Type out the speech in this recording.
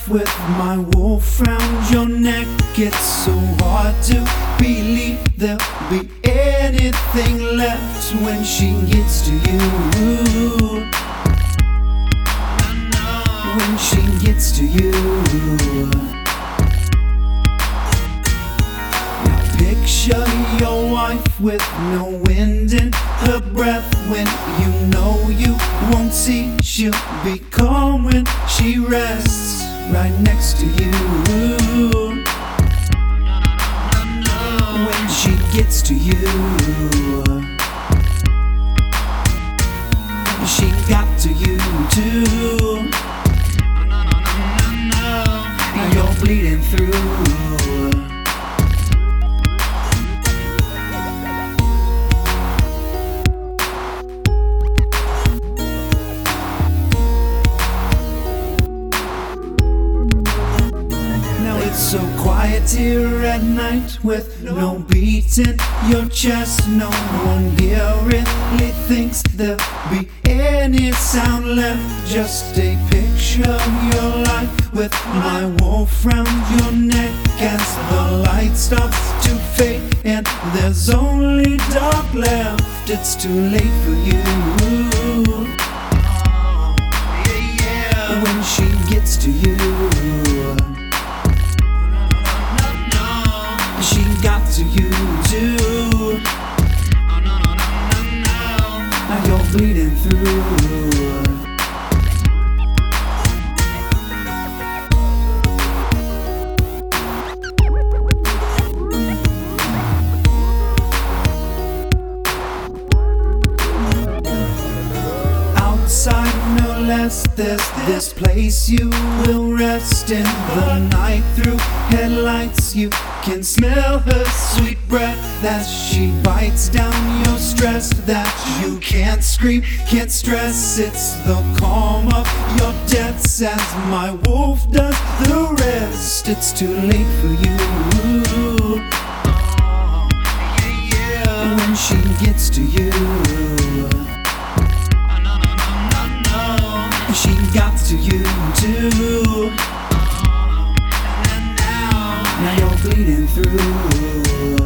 wife with my wolf round your neck. It's so hard to believe there'll be anything left when she gets to you. When she gets to you. Now picture your wife with no wind in her breath. When you know you won't see, she'll be calm when she rests right next to you. When she gets to you, she got to you too. Now you're bleeding through. So quiet here at night with no beat in your chest. No one here really thinks there'll be any sound left. Just a picture of your life with my wolf round your neck. As the light starts to fade and there's only dark left, it's too late for you. When she gets to you, she got to you too. Now you're bleeding through. Outside, no less, there's this place you will rest in the night. Through headlights you can smell her sweet breath as she bites down your stress. That you can't scream, can't stress. It's the calm of your debts as my wolf does the rest. It's too late for you. When she gets to you, she got to you too. Now you're bleeding through.